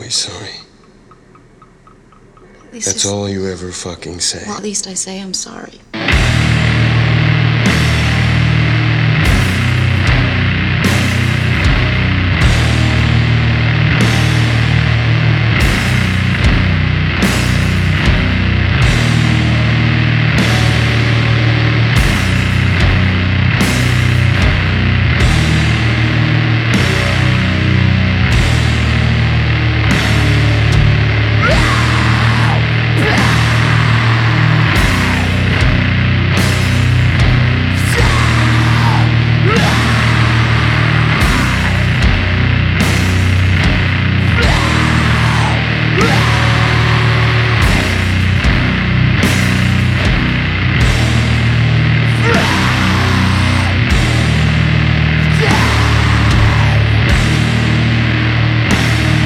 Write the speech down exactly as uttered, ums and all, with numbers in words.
sorry. At least That's I s- all you ever fucking say. Well, at least I say I'm sorry.